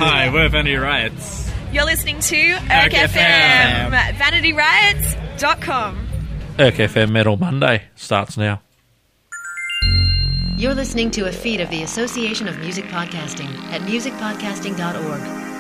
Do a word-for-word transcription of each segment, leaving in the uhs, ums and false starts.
Hi, we're Vanity Riots. You're listening to Erk F M, vanity riots dot com. Erk F M Metal Monday starts now. You're listening to a feed of the Association of Music Podcasting at music podcasting dot org.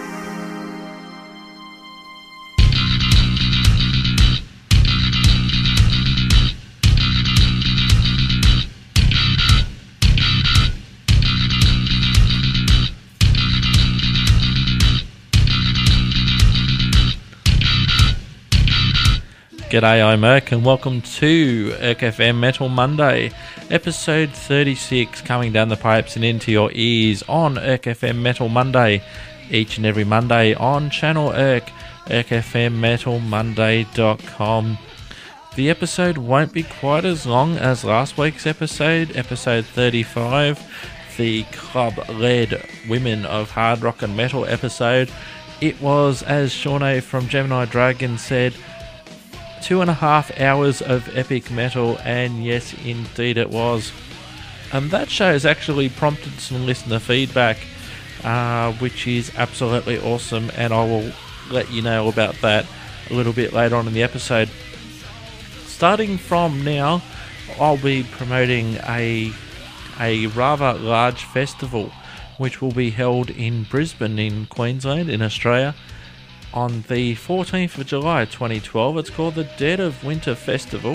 G'day, I'm Erk and welcome to Erk F M Metal Monday, episode thirty-six, coming down the pipes and into your ears on Erk F M Metal Monday, each and every Monday on Channel Erk, erk f m metal monday dot com. The episode won't be quite as long as last week's episode, episode thirty-five, the club-led Women of Hard Rock and Metal episode. It was, as Shawnee from Gemini Dragon said, two and a half hours of epic metal, and yes, indeed it was. And that show has actually prompted some listener feedback, uh, which is absolutely awesome, and I will let you know about that a little bit later on in the episode. Starting from now, I'll be promoting a, a rather large festival, which will be held in Brisbane in Queensland in Australia, on the fourteenth of July twenty twelve. It's called the Dead of Winter Festival.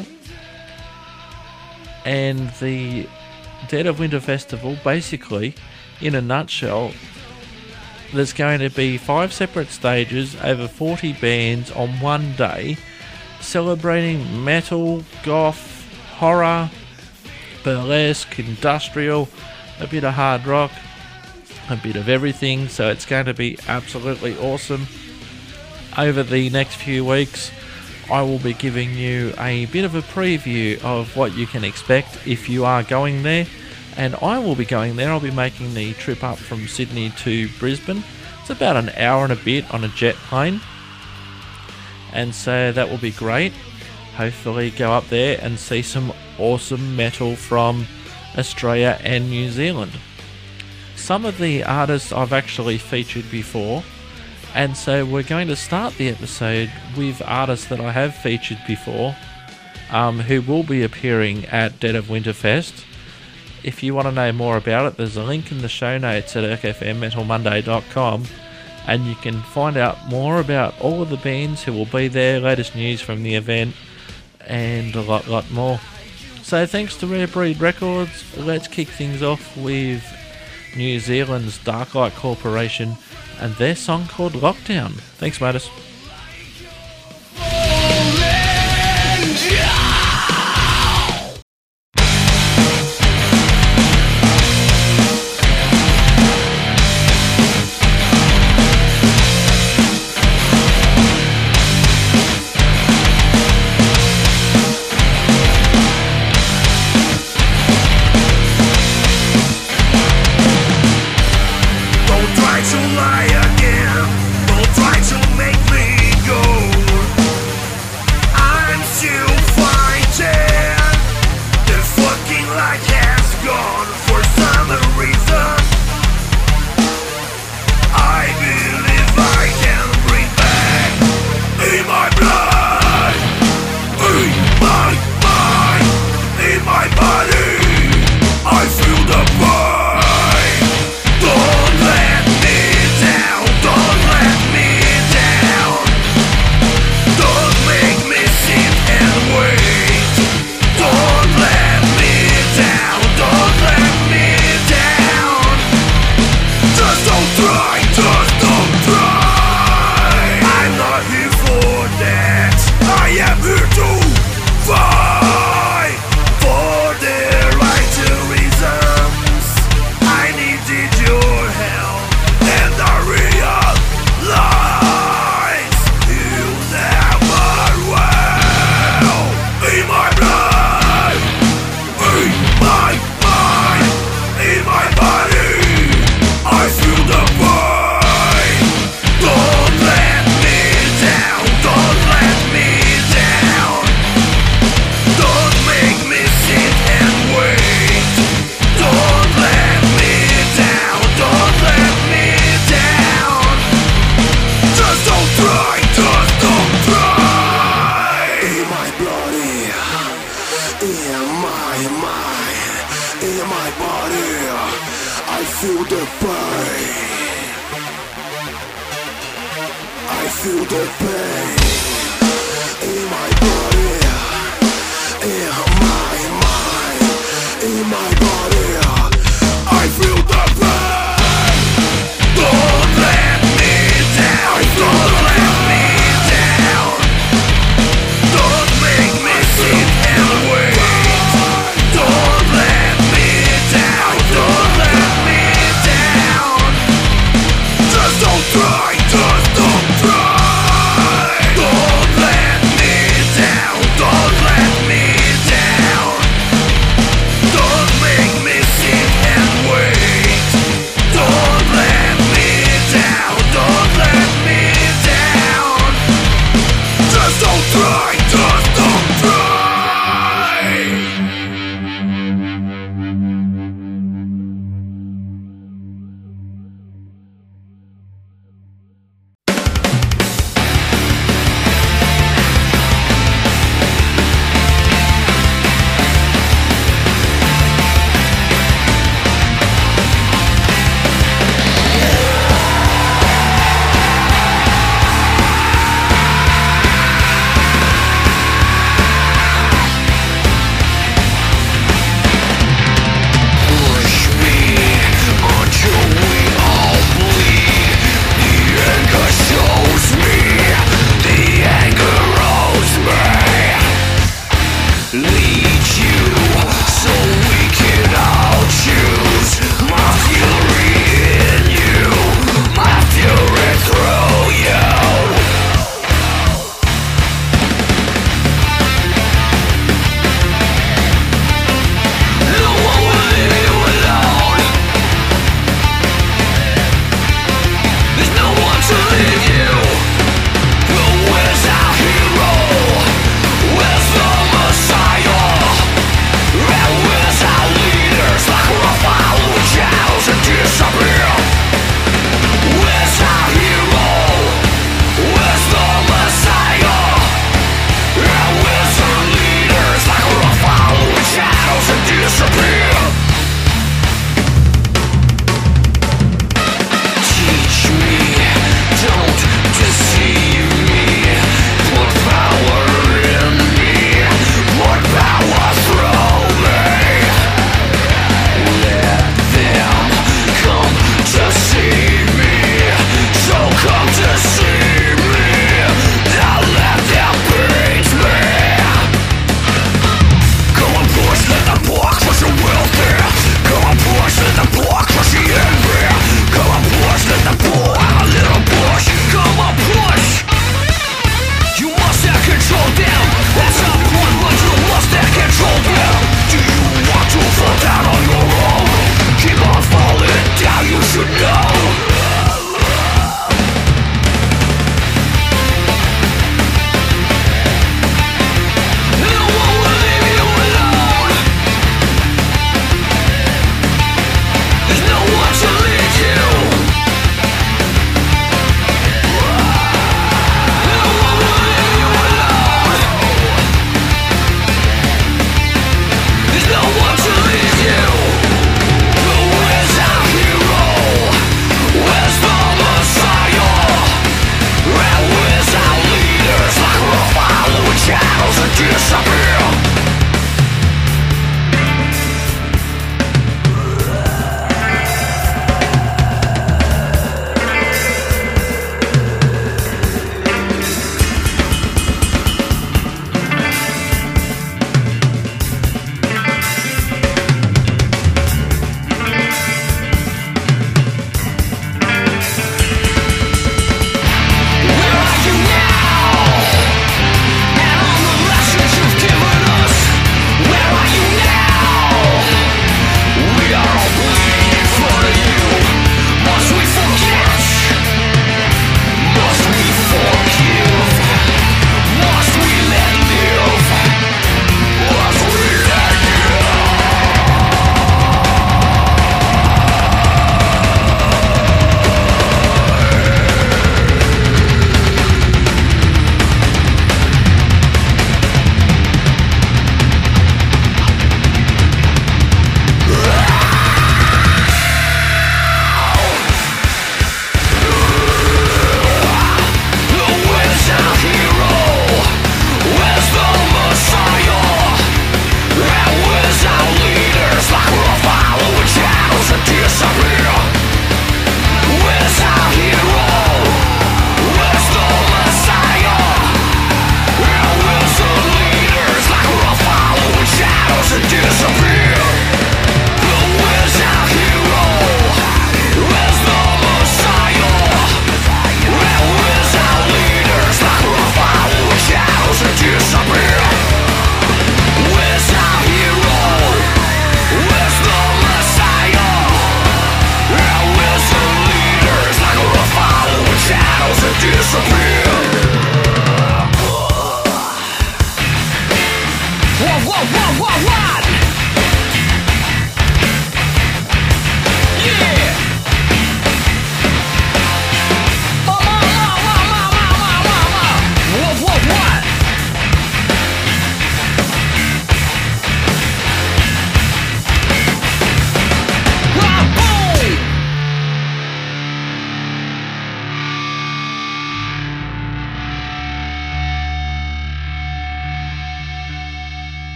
And the Dead of Winter Festival, basically, in a nutshell, there's going to be five separate stages, over forty bands on one day, celebrating metal, goth, horror, burlesque, industrial, a bit of hard rock, a bit of everything. So it's going to be absolutely awesome. Over the next few weeks, I will be giving you a bit of a preview of what you can expect if you are going there. And I will be going there. I'll be making the trip up from Sydney to Brisbane. It's about an hour and a bit on a jet plane. And so that will be great. Hopefully go up there and see some awesome metal from Australia and New Zealand. Some of the artists I've actually featured before. And so we're going to start the episode with artists that I have featured before, um, who will be appearing at Dead of Winter Fest. If you want to know more about it, there's a link in the show notes at erk f m metal monday dot com, and you can find out more about all of the bands who will be there, latest news from the event, and a lot, lot more. So thanks to Rare Breed Records, let's kick things off with New Zealand's Darklight Corporation and their song called Lockdown. Thanks, Matis. Don't let me down, don't let me down. feel the pain in my body, in my mind, in my body. I feel the pain. Don't let me down. Don't let me down. Don't make me sit and wait. Don't let me down. Don't let me down. Just don't try. Just don't try. Don't let me down. Don't let me down. Don't make me sit and wait. Don't let me down. Don't let me down. Just don't try. Just don't try.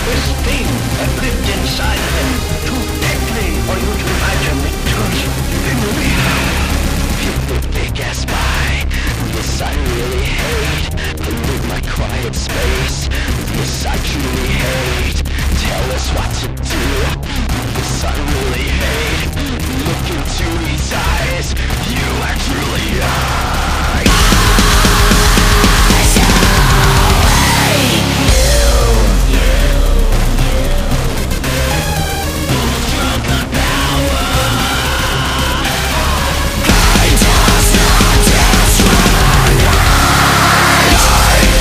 this thing that lived inside of him too deeply for you to imagine. It turns into me. You big ass spy. Yes, I really hate. Pollute my quiet space. Yes, I truly hate. Tell us what to do. Yes, I really hate. Look into his eyes. You are truly high. I shall hate you. Drunk on power. I just want to destroy your life.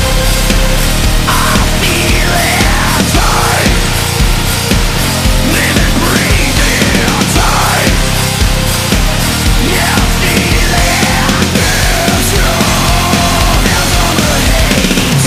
I feel it tight. Live and breathe it tight. Yeah, I feel it. It's your hands on the hate.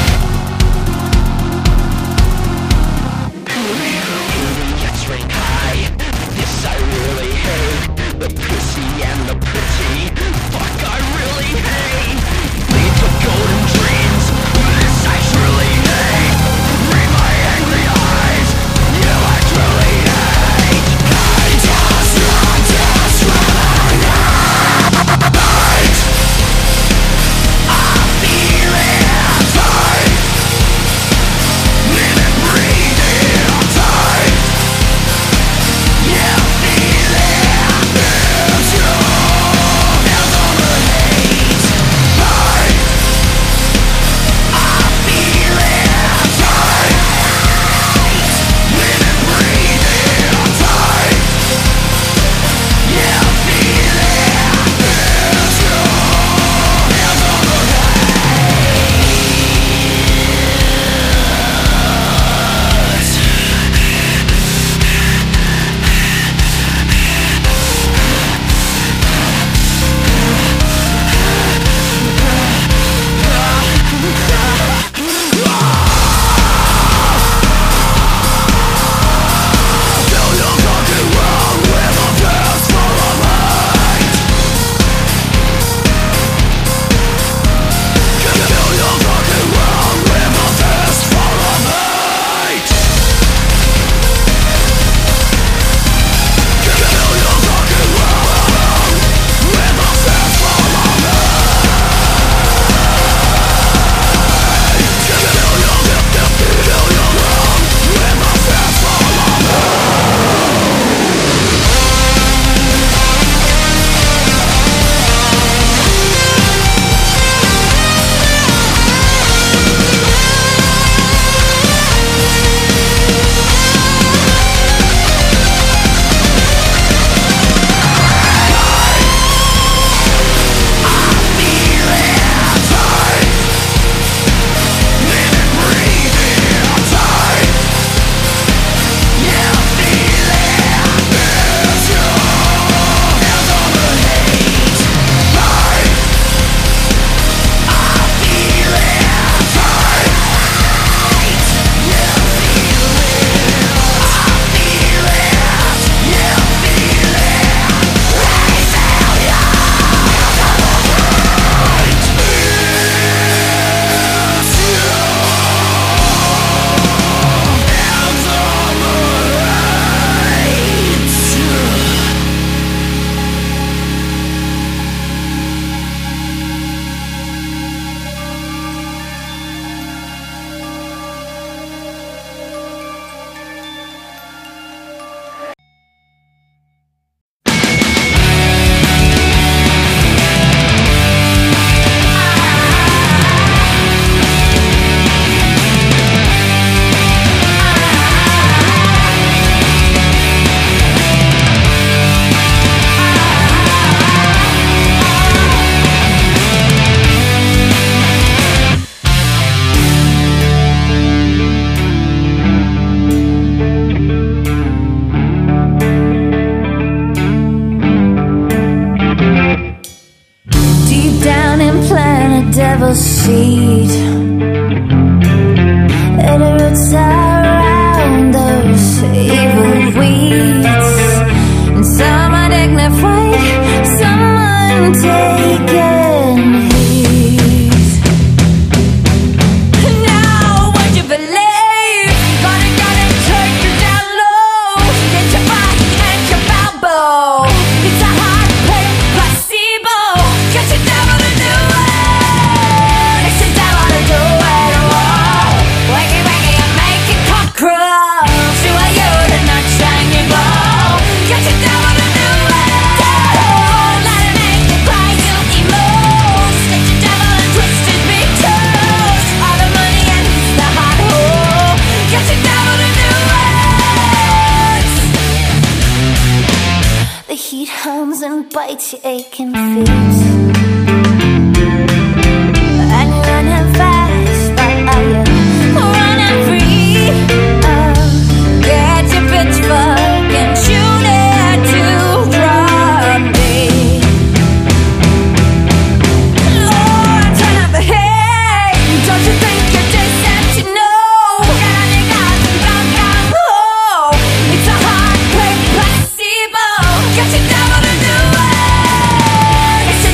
Purity, purity, let's ring high. This I really hate. The pussy and the pretty. Fuck, I really hate. Lead to golden dreams. This I truly hate. Read my angry eyes. You I truly hate. I just want to destroy your light. I feel it tight. Live and breathe it tight. Yeah, I feel it. It's your hands on the hate. Tight. I feel it tight. Live and breathe it tight. Yeah, I feel it. It's your hands on the devil's seed, and it roots around those evil weeds. And some are dignified, some untaken heed. Now would you believe bites your aching feet. And you're running fast, but are you running free? Oh, get your pitchfork and shoot it to drum beat. Lord, turn up the hate. Don't you think you're decent to know? Getting out and gung gung ho. It's a hard play placebo. Get your devil to do it. It's a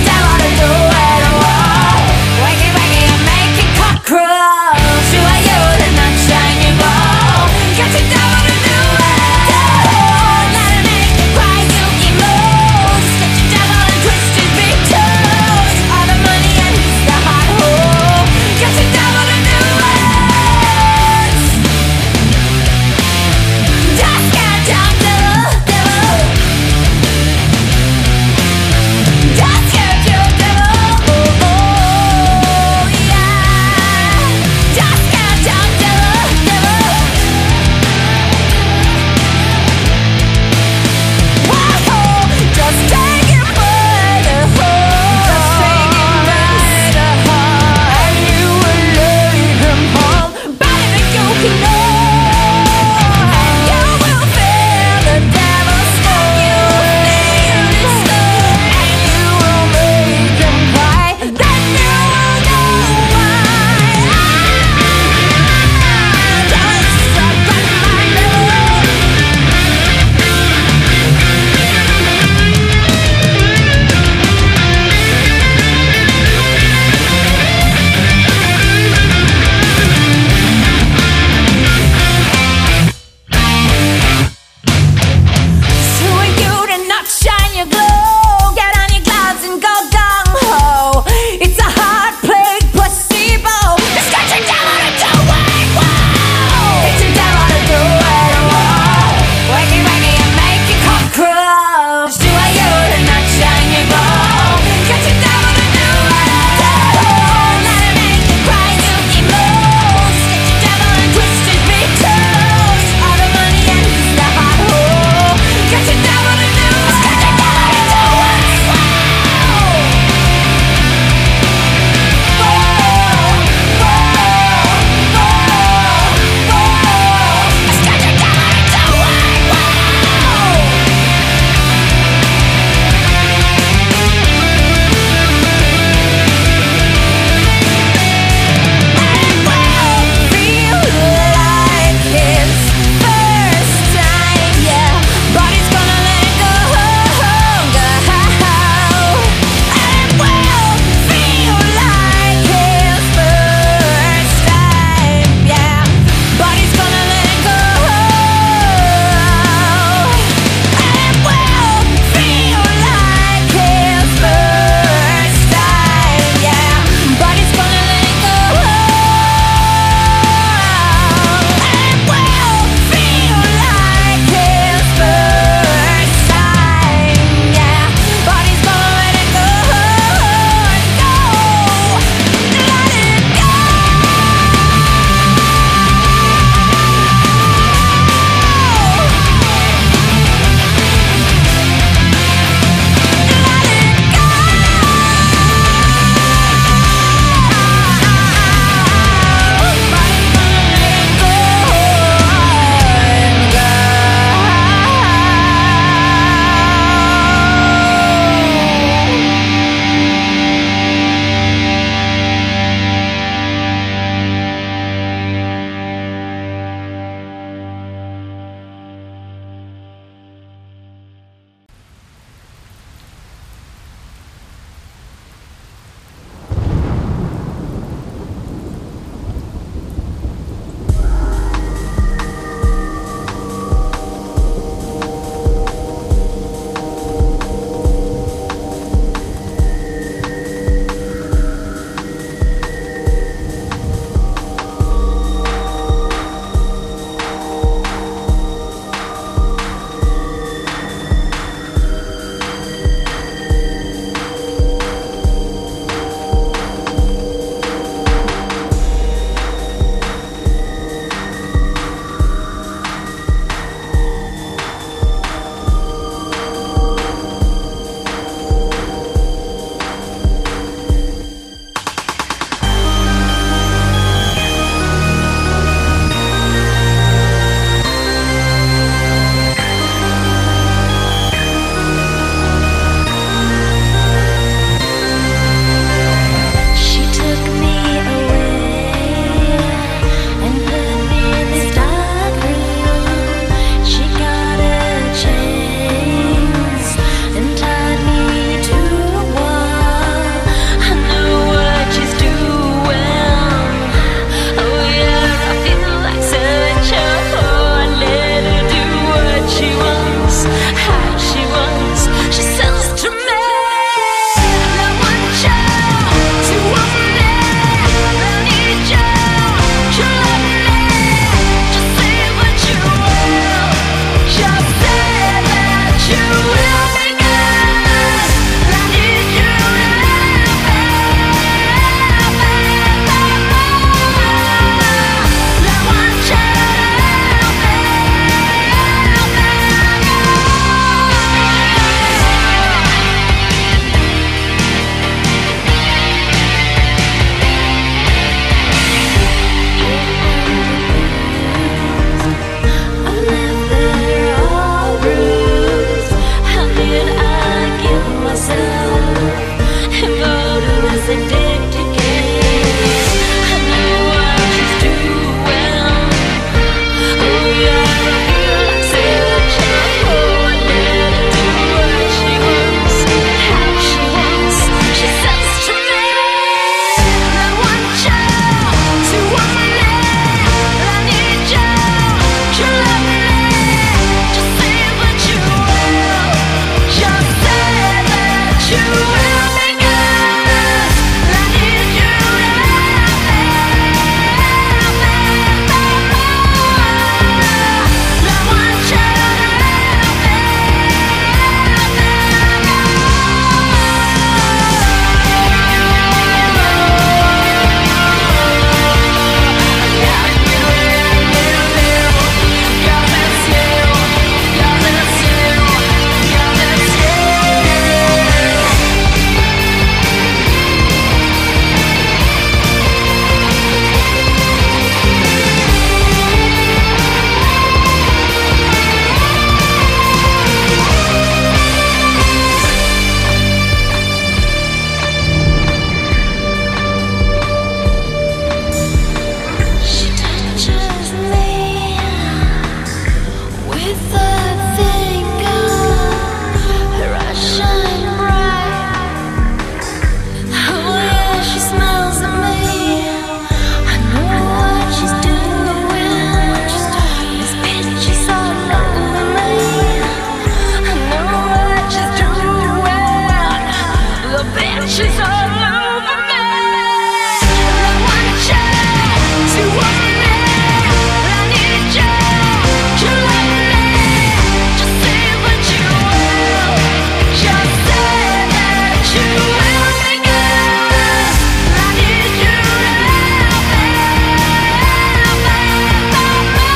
She's all over me. I want you to want me. I need you to love me. Just say that you will. Just say that you will be good. I need you to help me. Help me, help me.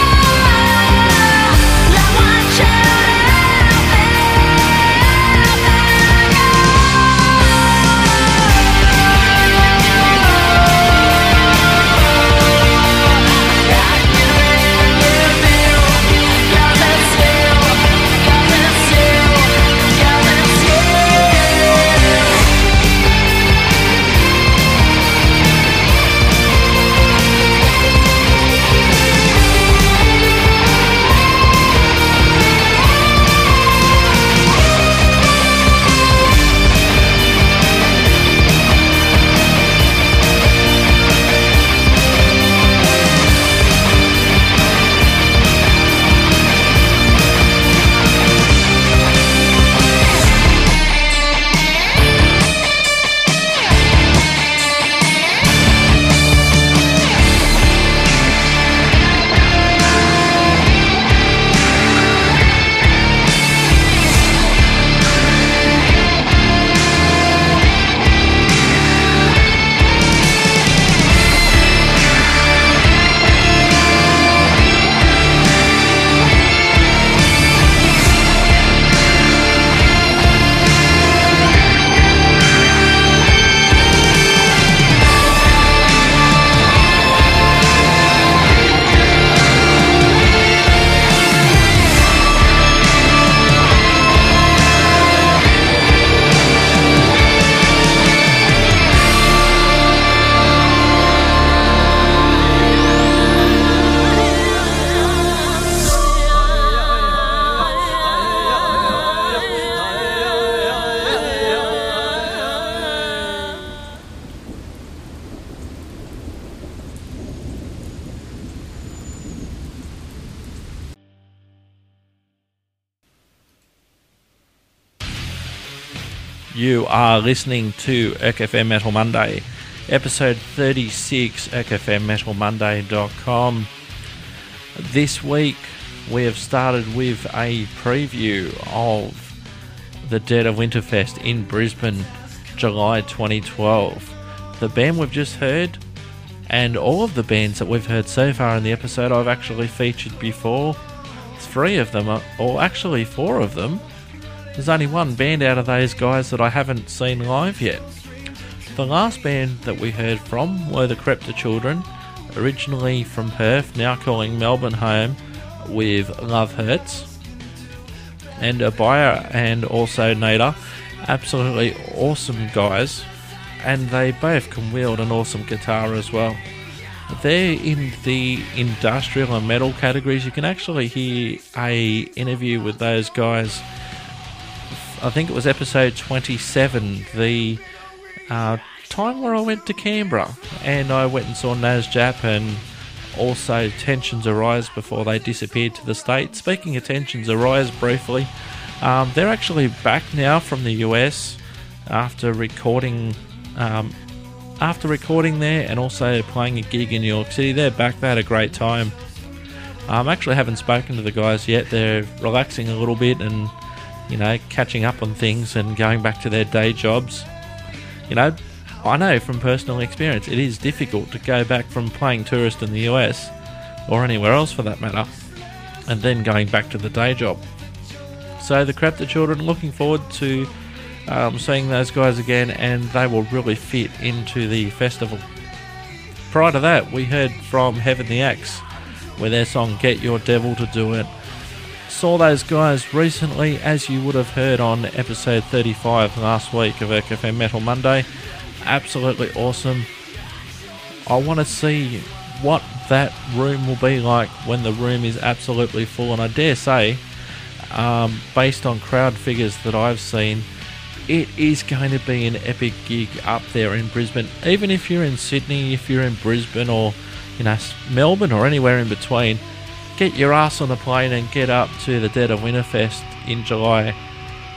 I want you to help me. You are listening to E C F M Metal Monday, episode thirty-six, E C F M metal monday dot com. This week we have started with a preview of the Dead of Winterfest in Brisbane, July twenty twelve. The band we've just heard, and all of the bands that we've heard so far in the episode, I've actually featured before. Three of them, are, or actually four of them. There's only one band out of those guys that I haven't seen live yet. The last band that we heard from were the Crepta Children, originally from Perth, now calling Melbourne home, with Love Hurts. And Abaya and also Nader, absolutely awesome guys, and they both can wield an awesome guitar as well. They're in the industrial and metal categories. You can actually hear a interview with those guys. I think it was episode twenty-seven, the uh, time where I went to Canberra and I went and saw Naz Jap, and also Tensions Arise before they disappeared to the States. Speaking of Tensions Arise briefly, um, they're actually back now from the U S after recording um, after recording there and also playing a gig in New York City. They're back. They had a great time. I um, actually haven't spoken to the guys yet. They're relaxing a little bit and, you know, catching up on things and going back to their day jobs. You know, I know from personal experience it is difficult to go back from playing tourist in the U S, or anywhere else for that matter, and then going back to the day job. So the Crepta Children, looking forward to um, seeing those guys again, and they will really fit into the festival. Prior to that, we heard from Heaven the Axe with their song Get Your Devil to Do It. Saw those guys recently, as you would have heard on episode thirty-five last week of E C F M Metal Monday. Absolutely awesome. I want to see what that room will be like when the room is absolutely full, and I dare say, um, based on crowd figures that I've seen, it is going to be an epic gig up there in Brisbane. Even if you're in Sydney, if you're in Brisbane, or, you know, Melbourne, or anywhere in between, get your ass on a plane and get up to the Dead of Winterfest in July.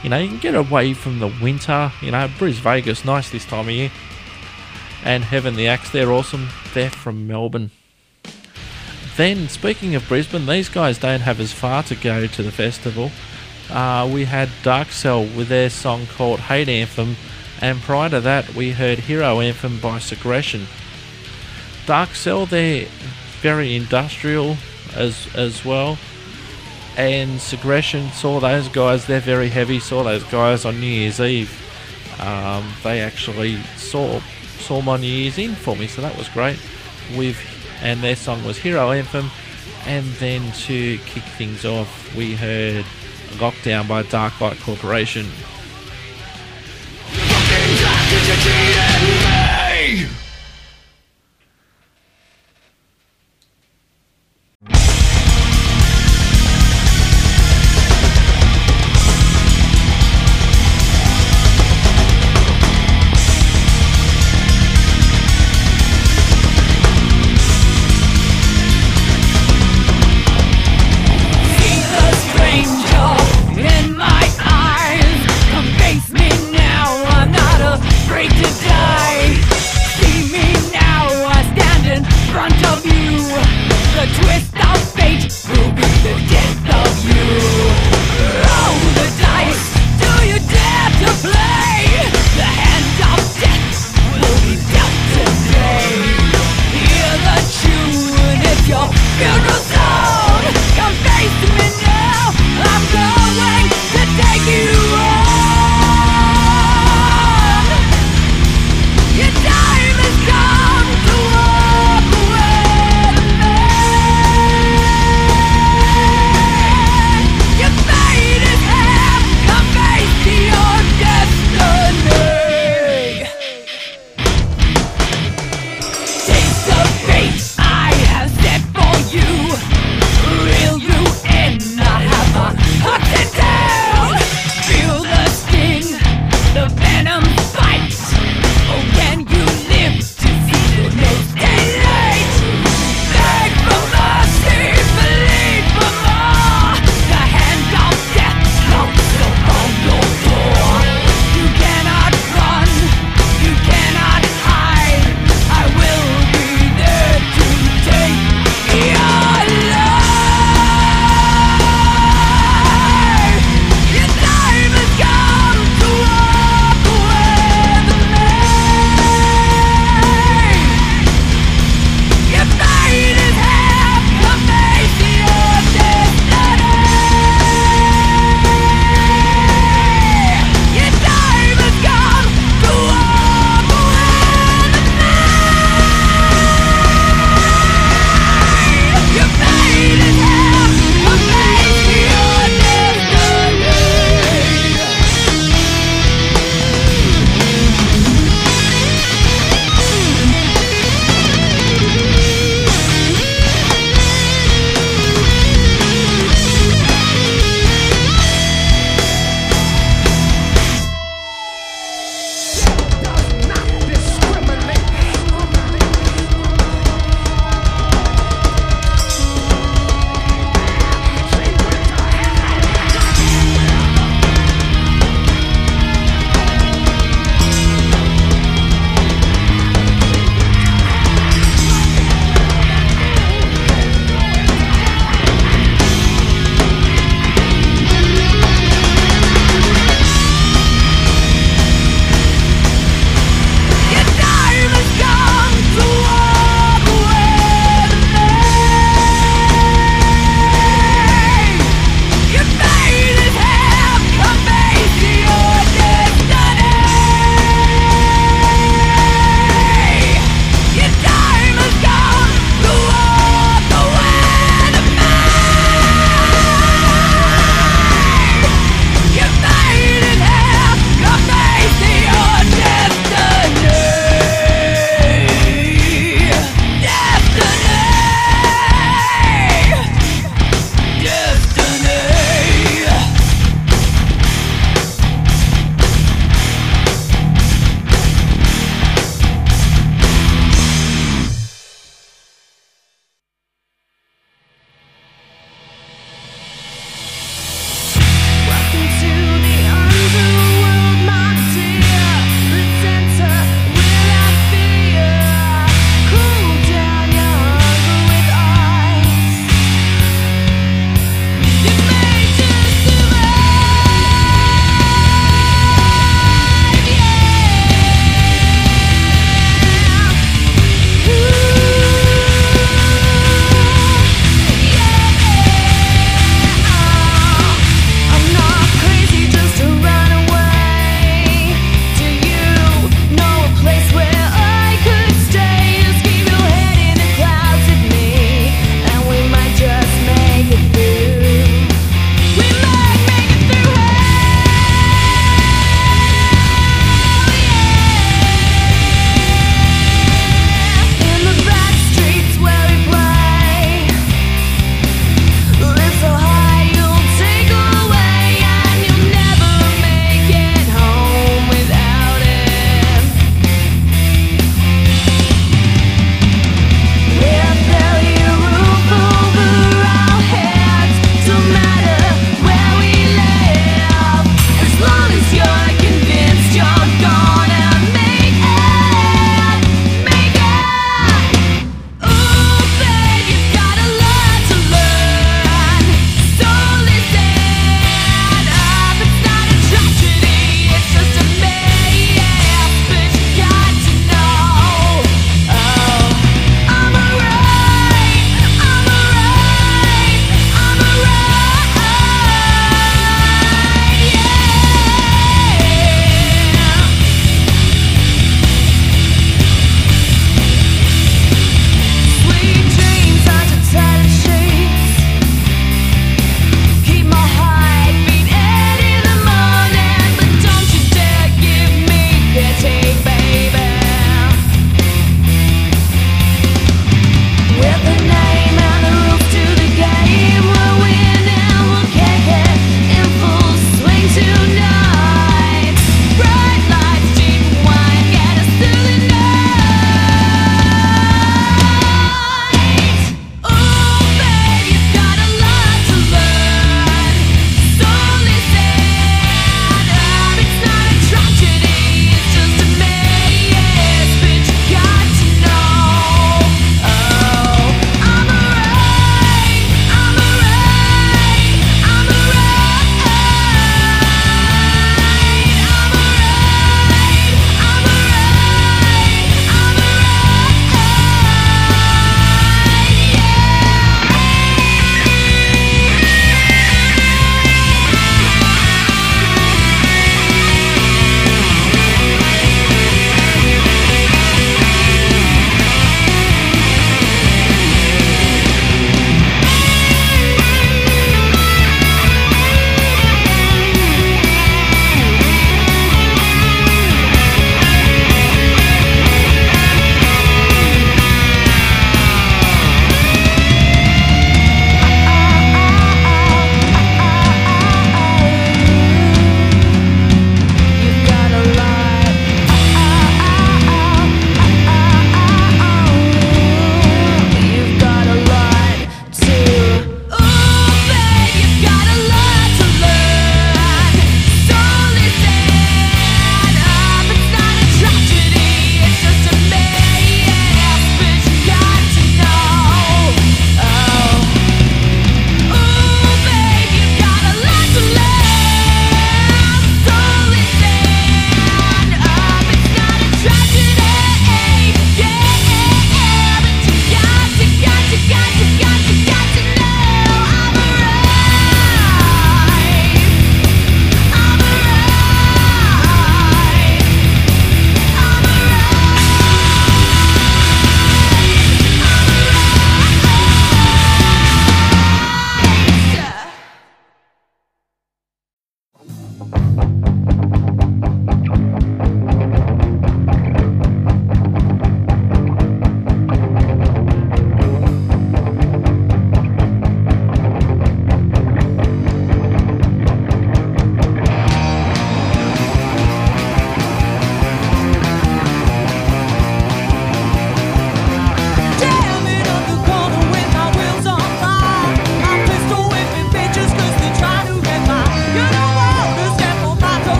You know, you can get away from the winter. You know, Bris Vegas, nice this time of year. And Heaven the Axe, they're awesome. They're from Melbourne. Then, speaking of Brisbane, these guys don't have as far to go to the festival. Uh, we had Dark Cell with their song called Hate Anthem, and prior to that we heard Hero Anthem by Segression. Dark Cell, they're very industrial as as well, and Segression, saw those guys, they're very heavy, saw those guys on New Year's Eve. Um, they actually saw saw my New Year's in for me, so that was great. With and their song was Hero Anthem, and then to kick things off we heard Lockdown by Dark Light Corporation. In my eyes, come face me now. I'm not afraid to die.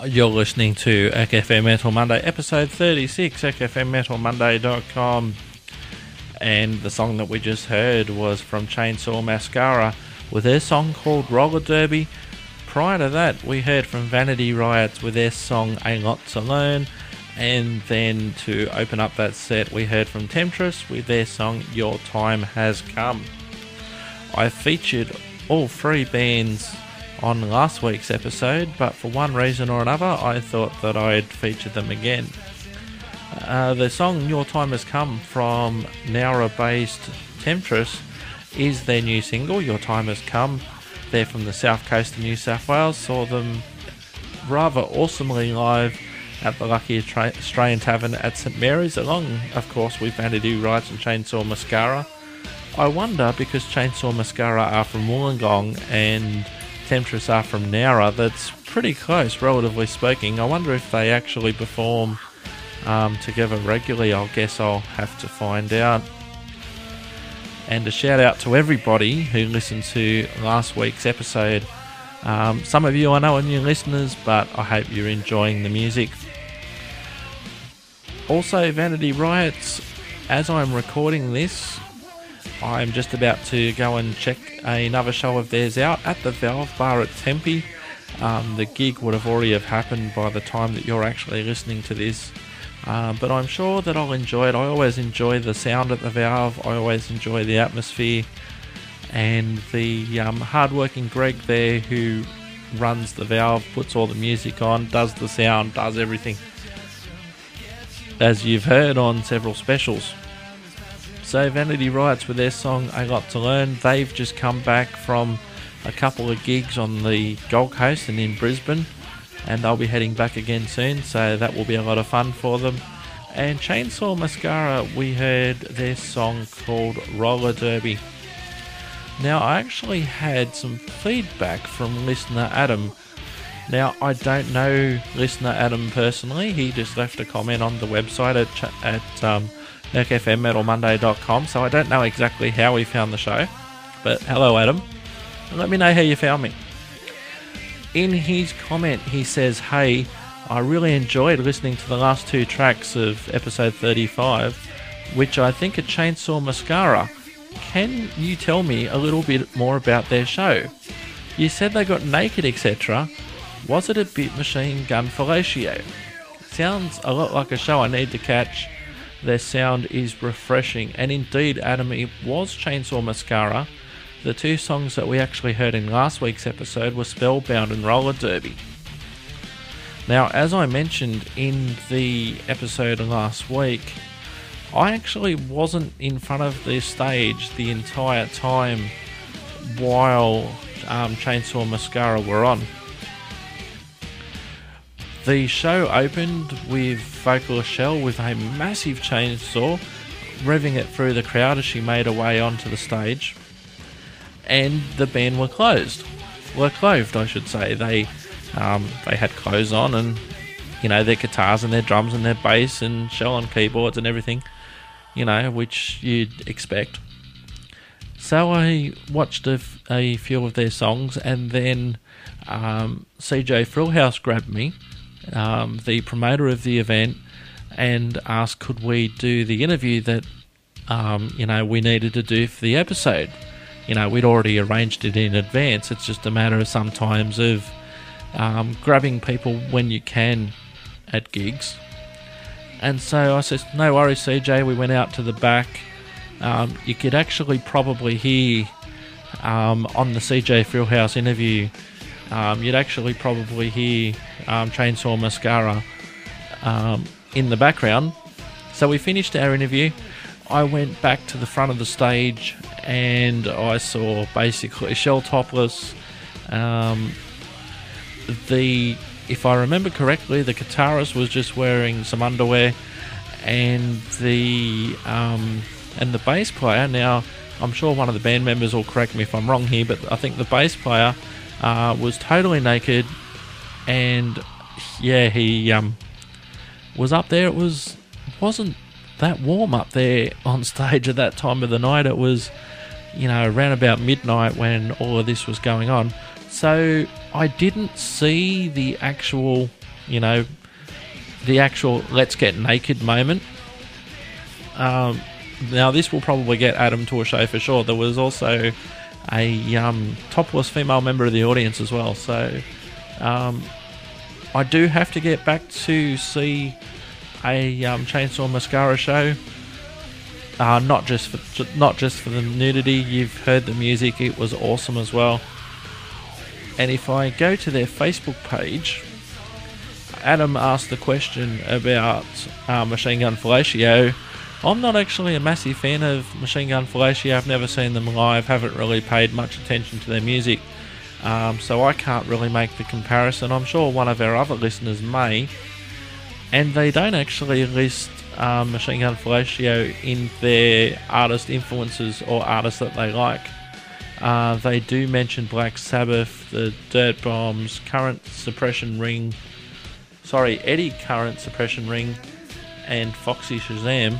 You're listening to E C F M Metal Monday, episode thirty-six, E C F M metal monday dot com. And the song that we just heard was from Chainsaw Mascara with their song called Roller Derby. Prior to that, we heard from Vanity Riots with their song A Lot to Learn. And then to open up that set, we heard from Temptress with their song Your Time Has Come. I featured all three bands on last week's episode, but for one reason or another, I thought that I'd feature them again. Uh, the song Your Time Has Come from Nowra-based Temptress is their new single, Your Time Has Come. They're from the south coast of New South Wales. Saw them rather awesomely live at the Lucky Australian Tavern at St Mary's, along, of course, with Vanity Riots and Chainsaw Mascara. I wonder, because Chainsaw Mascara are from Wollongong and Temptress are from Nowra, that's pretty close, relatively speaking. I wonder if they actually perform um, together regularly. I guess I'll have to find out. And a shout out to everybody who listened to last week's episode. Um, some of you I know are new listeners, but I hope you're enjoying the music. Also, Vanity Riots, as I'm recording this, I'm just about to go and check another show of theirs out at the Valve Bar at Tempe. Um, the gig would have already have happened by the time that you're actually listening to this. Uh, but I'm sure that I'll enjoy it. I always enjoy the sound at the Valve. I always enjoy the atmosphere. And the um, hard-working Greg there who runs the Valve, puts all the music on, does the sound, does everything, as you've heard on several specials. So Vanity Riots with their song A Lot to Learn. They've just come back from a couple of gigs on the Gold Coast and in Brisbane, and they'll be heading back again soon, so that will be a lot of fun for them. And Chainsaw Mascara, we heard their song called Roller Derby. Now, I actually had some feedback from listener Adam. Now, I don't know listener Adam personally. He just left a comment on the website at, ch- at um, E C F M metal monday dot com, so I don't know exactly how he found the show. But hello, Adam. Let me know how you found me. In his comment, he says, "Hey, I really enjoyed listening to the last two tracks of episode thirty-five, which I think are Chainsaw Mascara. Can you tell me a little bit more about their show? You said they got naked, et cetera. Was it a bit machine gun fellatio? Sounds a lot like a show I need to catch. Their sound is refreshing." And indeed, Adam, it was Chainsaw Mascara. The two songs that we actually heard in last week's episode were Spellbound and Roller Derby. Now, as I mentioned in the episode last week, I actually wasn't in front of the stage the entire time while um, Chainsaw Mascara were on. The show opened with vocalist Shell with a massive chainsaw, revving it through the crowd as she made her way onto the stage. And the band were clothed. Were clothed, I should say. They um, they had clothes on, and you know, their guitars and their drums and their bass and Shell on keyboards and everything, you know, which you'd expect. So I watched a, f- a few of their songs, and then um, C J Frillhouse grabbed me, um, the promoter of the event, and asked could we do the interview that um, you know, we needed to do for the episode. You know, we'd already arranged it in advance. It's just a matter of sometimes of um, grabbing people when you can at gigs. And so I said, no worries, C J. We went out to the back. Um, you could actually probably hear um, on the C J Frillhouse interview, um, you'd actually probably hear um, Chainsaw Mascara um, in the background. So we finished our interview. I went back to the front of the stage and I saw basically Shell topless. Um, the, if I remember correctly, the guitarist was just wearing some underwear, and the um, and the bass player. Now, I'm sure one of the band members will correct me if I'm wrong here, but I think the bass player uh, was totally naked, and yeah, he um, was up there. It was wasn't that warm up there on stage at that time of the night. It was, you know, around about midnight when all of this was going on. So I didn't see the actual you know, the actual let's get naked moment. Um, now, this will probably get Adam to a show for sure. There was also a um, topless female member of the audience as well. So um, I do have to get back to see a um, Chainsaw Mascara show. Uh, not just for not just for the nudity. You've heard the music; it was awesome as well. And if I go to their Facebook page, Adam asked the question about uh, Machine Gun Fellatio. I'm not actually a massive fan of Machine Gun Fellatio. I've never seen them live, haven't really paid much attention to their music, um, so I can't really make the comparison. I'm sure one of our other listeners may. And they don't actually list um, Machine Gun Fellatio in their artist influences or artists that they like. Uh, they do mention Black Sabbath, the Dirt Bombs, Current Suppression Ring, sorry, Eddie Current Suppression Ring, and Foxy Shazam.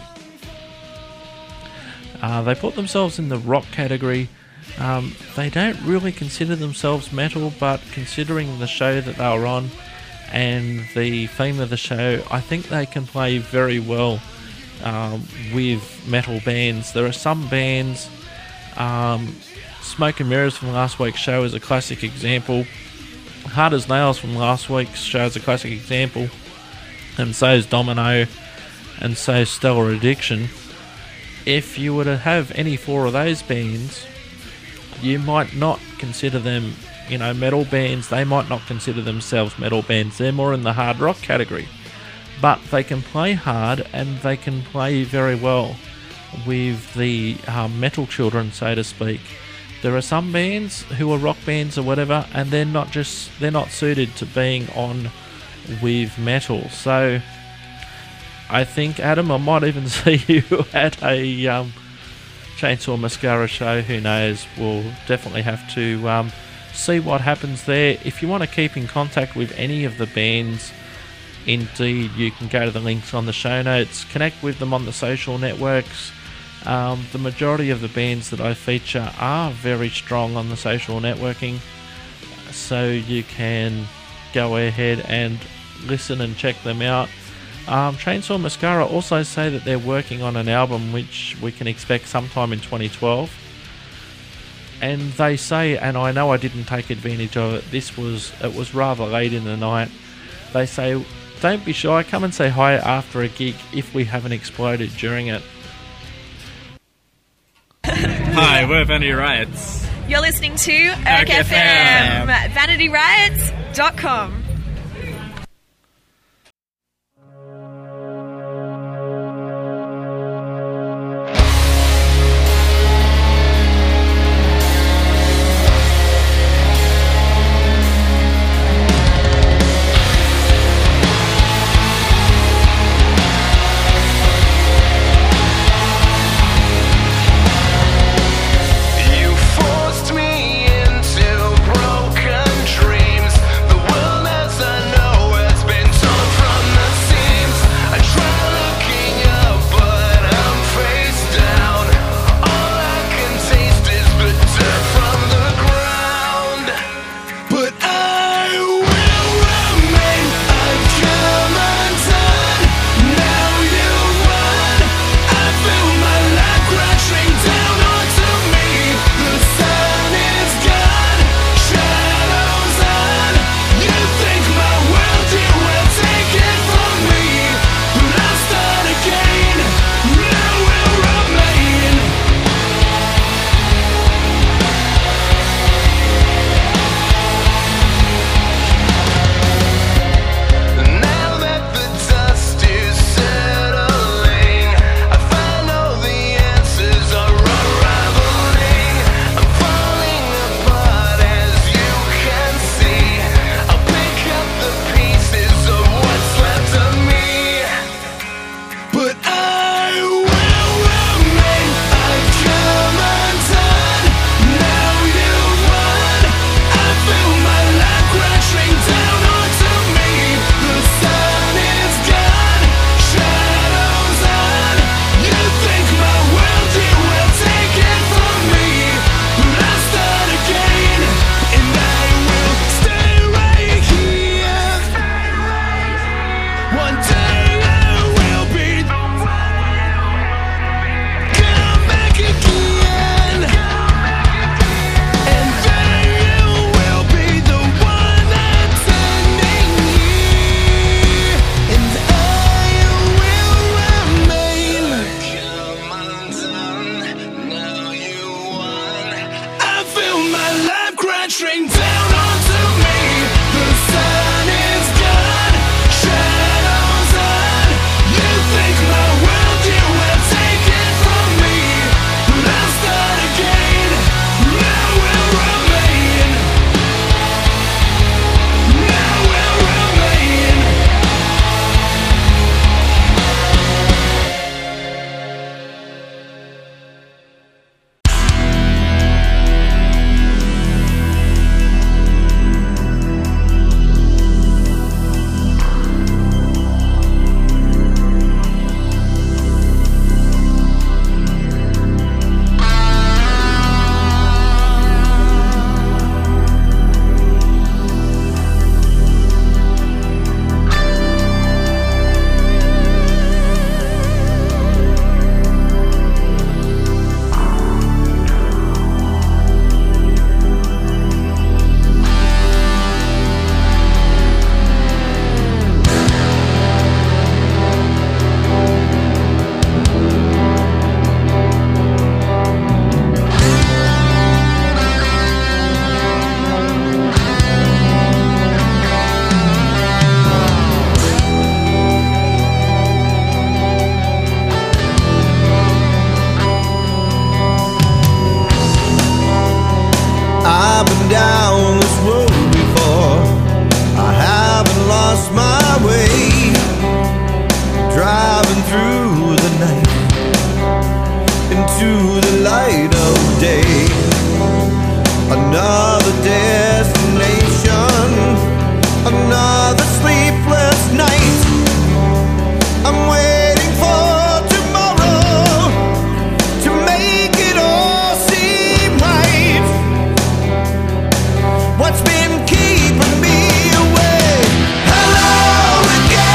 Uh, they put themselves in the rock category. Um, they don't really consider themselves metal, but considering the show that they were on and the theme of the show, I think they can play very well um, with metal bands. There are some bands, um, Smoke and Mirrors from last week's show is a classic example. Hard as Nails from last week's show is a classic example. And so is Domino, and so is Stellar Addiction. If you were to have any four of those bands, you might not consider them, you know, metal bands. They might not consider themselves metal bands. They're more in the hard rock category. But they can play hard, and they can play very well with the um, metal children, so to speak. There are some bands who are rock bands or whatever, and they're not just they're not suited to being on with metal. So I think, Adam, I might even see you at a um, Chainsaw Mascara show. Who knows? We'll definitely have to um, see what happens there. If you want to keep in contact with any of the bands, indeed, you can go to the links on the show notes. Connect with them on the social networks. Um, the majority of the bands that I feature are very strong on the social networking, so you can go ahead and listen and check them out. Um, Chainsaw Mascara also say that they're working on an album which we can expect sometime in twenty twelve. And they say, and I know I didn't take advantage of it, this was it was rather late in the night. They say, don't be shy, come and say hi after a gig if we haven't exploded during it. Hi, we're Vanity Riots. You're listening to Erk F M, vanity riots dot com. You forced me into broken dreams. The world away, driving through the night into the light of day. Another destination, another sleepless night. I'm waiting for tomorrow to make it all seem right. What's been keeping me away? Hello again.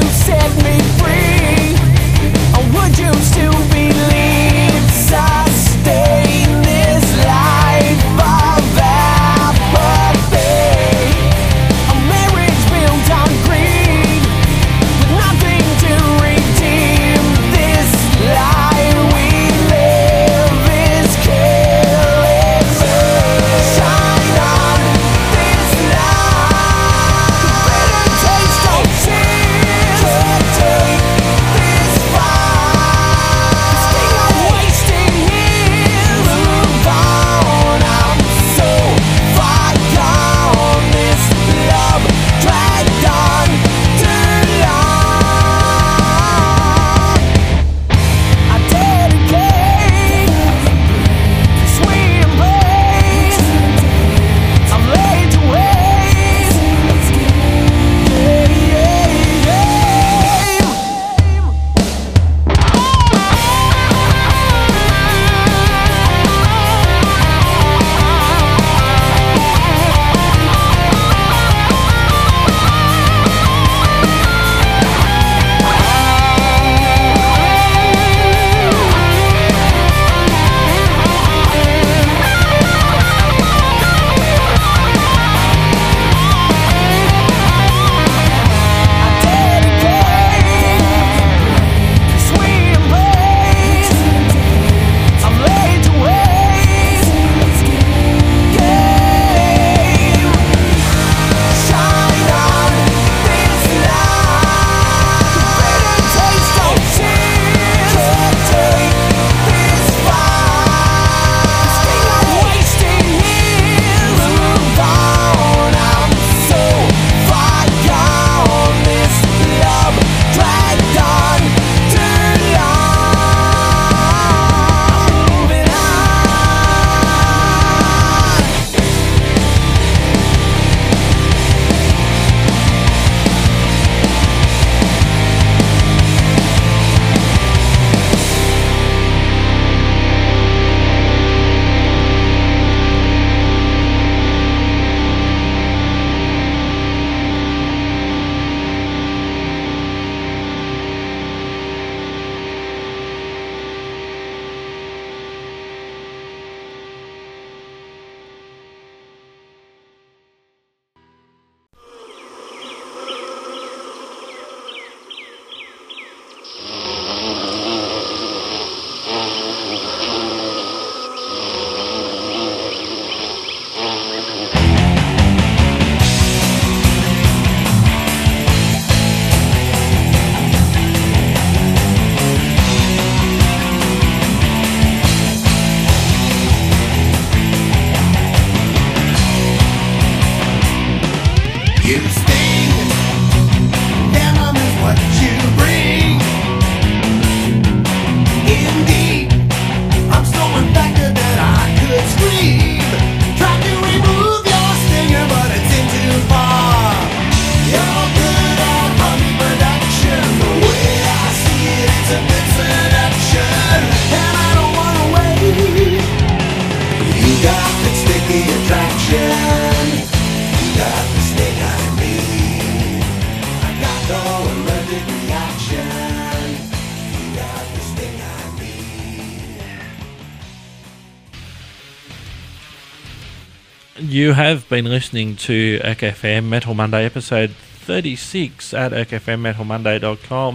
You have been listening to E C F M Metal Monday episode thirty-six at e c f m metal monday dot com.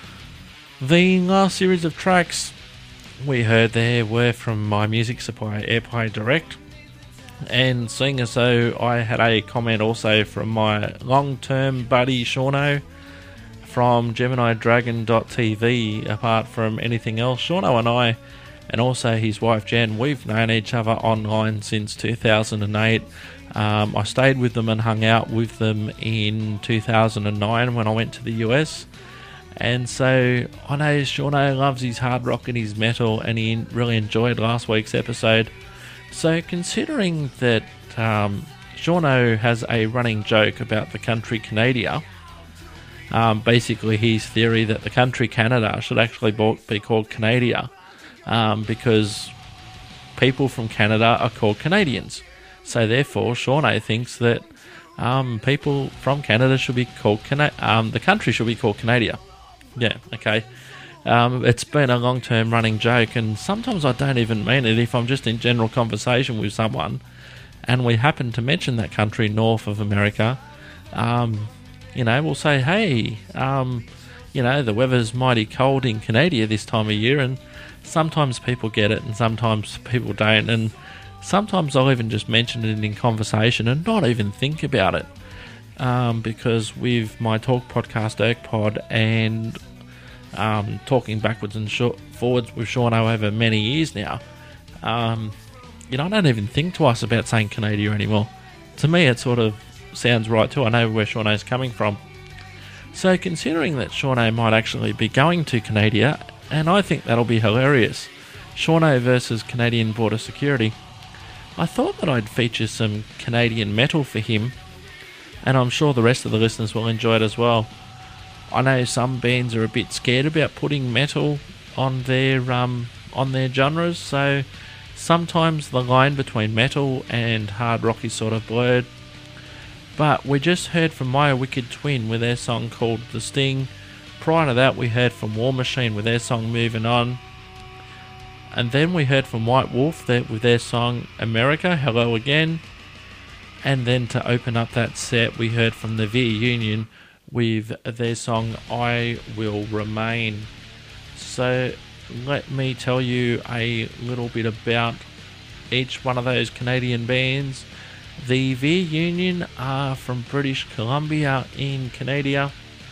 The last series of tracks we heard there were from my music supplier Airplay Direct, and seeing as though I had a comment also from my long-term buddy Shauno from Gemini Dragon dot t v, apart from anything else, Shauno and I, and also his wife Jen, we've known each other online since two thousand eight. Um, I stayed with them and hung out with them in two thousand nine when I went to the U S. And so I know Shauno loves his hard rock and his metal, and he really enjoyed last week's episode. So considering that um, Shauno has a running joke about the country Canada, um, basically his theory that the country Canada should actually be called Canada, um, because people from Canada are called Canadians. So therefore, Shauno thinks that Um, people from Canada should be called Cana- um, the country should be called Canada. Yeah, okay. Um, it's been a long-term running joke, and sometimes I don't even mean it if I'm just in general conversation with someone, and we happen to mention that country north of America. Um, you know, we'll say, hey, um, you know, the weather's mighty cold in Canada this time of year, and sometimes people get it, and sometimes people don't, and sometimes I'll even just mention it in conversation and not even think about it. Um, because with my talk podcast, ErkPod, and um, talking backwards and short, forwards with Shauno over many years now, um, you know, I don't even think twice about saying Canada anymore. To me, it sort of sounds right too. I know where Shauno's coming from. So considering that Shauno might actually be going to Canada, and I think that'll be hilarious, Shauno versus Canadian Border Security, I thought that I'd feature some Canadian metal for him, and I'm sure the rest of the listeners will enjoy it as well. I know some bands are a bit scared about putting metal on their um on their genres, so sometimes the line between metal and hard rock is sort of blurred. But we just heard from My Wicked Twin with their song called The Sting. Prior to that, we heard from War Machine with their song Moving On. And then we heard from White Wolf with their song America, Hello Again. And then to open up that set, we heard from the Veer Union with their song I Will Remain. So let me tell you a little bit about each one of those Canadian bands. The Veer Union are from British Columbia in Canada.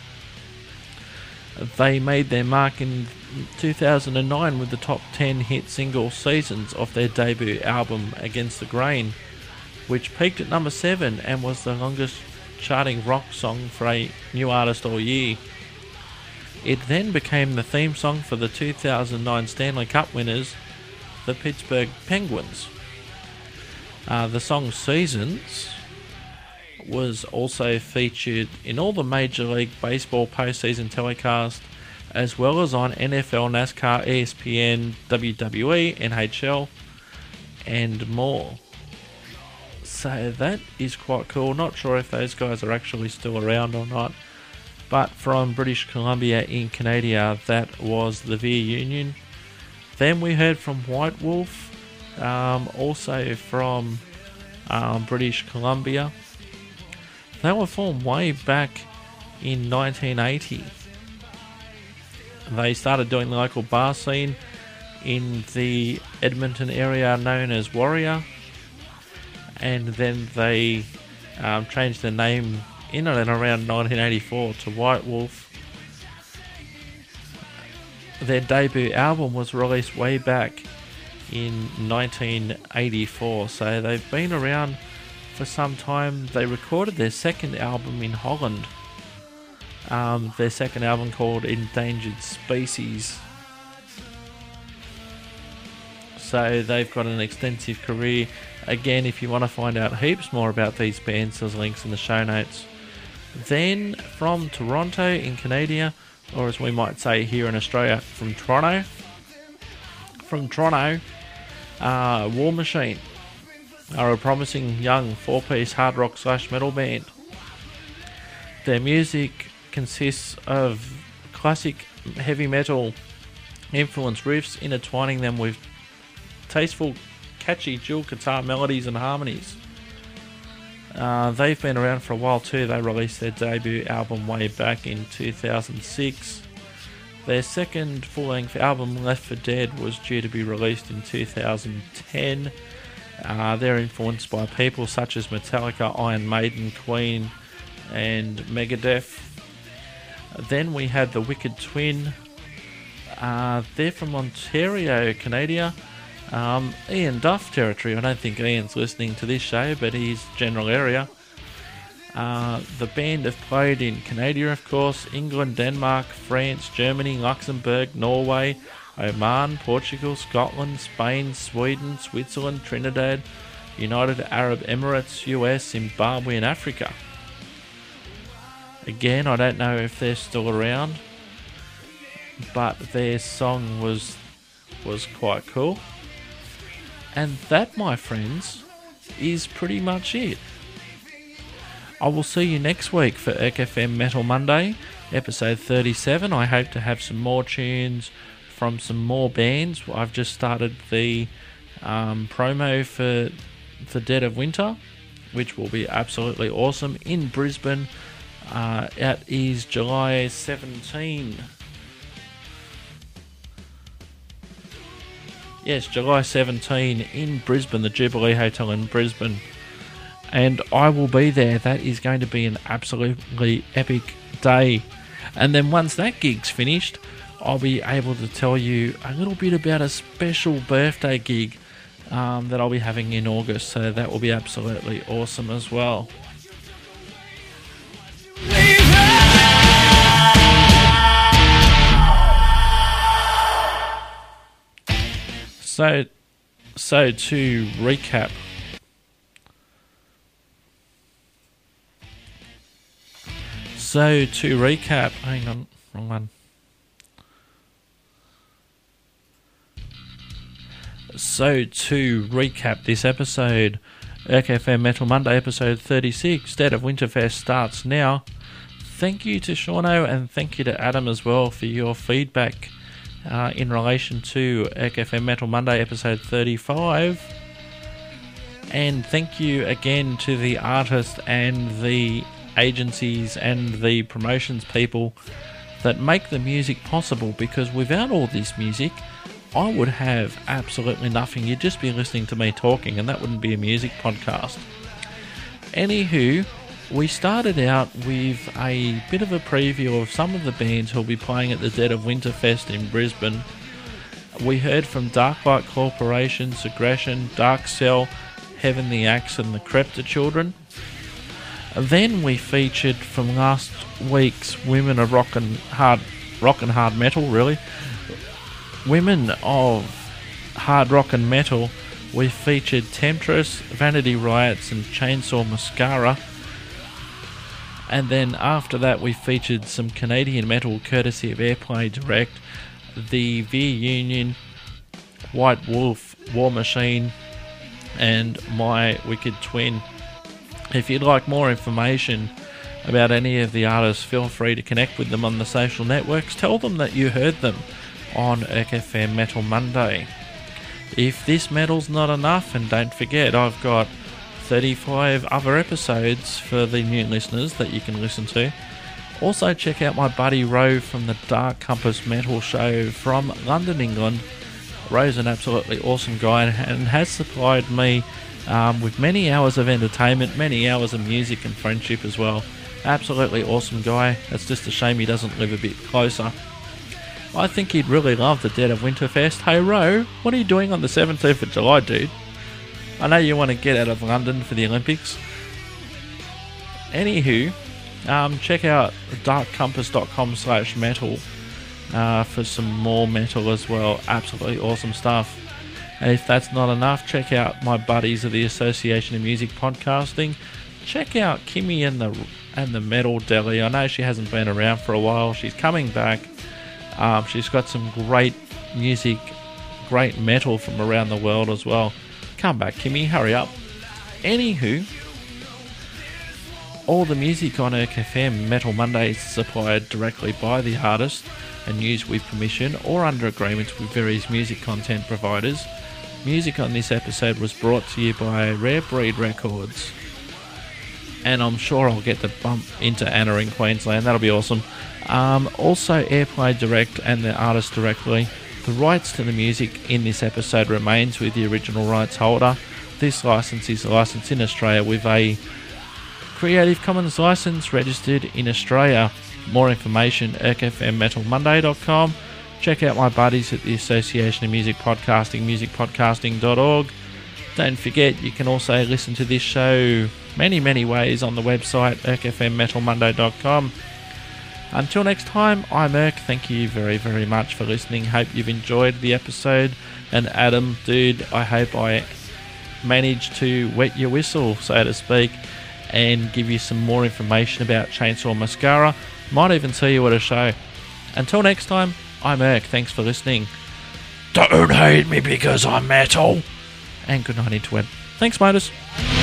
They made their mark in two thousand nine with the top ten hit single Seasons of their debut album Against the Grain, which peaked at number seven and was the longest charting rock song for a new artist all year. It then became the theme song for the two thousand nine Stanley Cup winners, the Pittsburgh Penguins. Uh, the song Seasons was also featured in all the Major League Baseball postseason telecast, as well as on N F L, NASCAR, E S P N, W W E, N H L, and more. So that is quite cool. Not sure if those guys are actually still around or not, but from British Columbia in Canada, that was the Veer Union. Then we heard from White Wolf, um, also from um, British Columbia. They were formed way back in nineteen eighty. They started doing the local bar scene in the Edmonton area known as Warrior, and then they um, changed the name in and around nineteen eighty-four to White Wolf. Their debut album was released way back in nineteen eighty-four, so they've been around for some time. They recorded their second album in Holland, um, their second album called Endangered Species. So they've got an extensive career. Again, if you want to find out heaps more about these bands, there's links in the show notes. Then from Toronto in Canada, or as we might say here in Australia, from Toronto, from Toronto, uh, War Machine are a promising young four-piece hard rock slash metal band. Their music consists of classic heavy metal influenced riffs, intertwining them with tasteful, catchy dual guitar melodies and harmonies. Uh, they've been around for a while too. They released their debut album way back in two thousand six. Their second full-length album, Left for Dead, was due to be released in two thousand ten. Uh, they're influenced by people such as Metallica, Iron Maiden, Queen, and Megadeth. Then we had the Wicked Twin. Uh, they're from Ontario, Canada. Um, Ian Duff territory. I don't think Ian's listening to this show, but he's general area. Uh, the band have played in Canada, of course, England, Denmark, France, Germany, Luxembourg, Norway, Oman, Portugal, Scotland, Spain, Sweden, Switzerland, Trinidad, United Arab Emirates, U S, Zimbabwe, and Africa. Again, I don't know if they're still around, but their song was was quite cool. And that, my friends, is pretty much it. I will see you next week for Erk F M Metal Monday, episode thirty-seven. I hope to have some more tunes from some more bands. I've just started the um, promo for the Dead of Winter, which will be absolutely awesome in Brisbane. Uh, it is July seventeenth. Yes, July seventeenth in Brisbane, the Jubilee Hotel in Brisbane. And I will be there. That is going to be an absolutely epic day. And then once that gig's finished, I'll be able to tell you a little bit about a special birthday gig um, that I'll be having in August. So that will be absolutely awesome as well. So, so to recap, so to recap, hang on, wrong one. So to recap this episode, Erk F M Metal Monday episode thirty-six, Dead of Winterfest starts now. Thank you to Shauno and thank you to Adam as well for your feedback Uh, in relation to Erk F M Metal Monday episode thirty-five. And thank you again to the artists and the agencies and the promotions people that make the music possible, because without all this music I would have absolutely nothing. You'd just be listening to me talking and that wouldn't be a music podcast. Anywho, we started out with a bit of a preview of some of the bands who'll be playing at the Dead of Winterfest in Brisbane. We heard from Darklight Corporation, Aggression, Dark Cell, Heaven the Axe and the Crepta Children. Then we featured from last week's Women of Rock and Hard, rock and hard Metal, really. Women of Hard Rock and Metal. We featured Temptress, Vanity Riots and Chainsaw Mascara. And then after that we featured some Canadian metal courtesy of Airplay Direct, the Veer Union, White Wolf, War Machine and My Wicked Twin. If you'd like more information about any of the artists, feel free to connect with them on the social networks. Tell them that you heard them on Erk F M Metal Monday. If this metal's not enough, and don't forget I've got thirty-five other episodes for the new listeners that you can listen to. Also check out my buddy Ro from the Dark Compass Metal Show from London, England. Ro's an absolutely awesome guy and has supplied me um, with many hours of entertainment, many hours of music and friendship as well. Absolutely awesome guy. It's just a shame he doesn't live a bit closer. I think he'd really love the Dead of Winterfest. Hey Ro, what are you doing on the seventeenth of July, dude? I know you want to get out of London for the Olympics. Anywho, um, check out dark compass dot com slash metal uh, for some more metal as well. Absolutely awesome stuff. And if that's not enough, check out my buddies of the Association of Music Podcasting. Check out Kimmy and the and the Metal Deli. I know she hasn't been around for a while. She's coming back. Um, she's got some great music, great metal from around the world as well. Come back, Kimmy, hurry up. Anywho, all the music on Erk F M Metal Monday is supplied directly by the artist and used with permission or under agreements with various music content providers. Music on this episode was brought to you by Rare Breed Records. And I'm sure I'll get to bump into Anna in Queensland. That'll be awesome. Um, also, Airplay Direct and the artist directly. The rights to the music in this episode remains with the original rights holder. This license is a license in Australia with a Creative Commons license registered in Australia. More information, erk f m metal monday dot com. Check out my buddies at the Association of Music Podcasting, music podcasting dot org. Don't forget, you can also listen to this show many, many ways on the website, erk f m metal monday dot com. Until next time, I'm Erk. Thank you very, very much for listening. Hope you've enjoyed the episode. And Adam, dude, I hope I managed to wet your whistle, so to speak, and give you some more information about Chainsaw Mascara. Might even see you at a show. Until next time, I'm Erk. Thanks for listening. Don't hate me because I'm metal. And good night, Interweb. Thanks, Modus.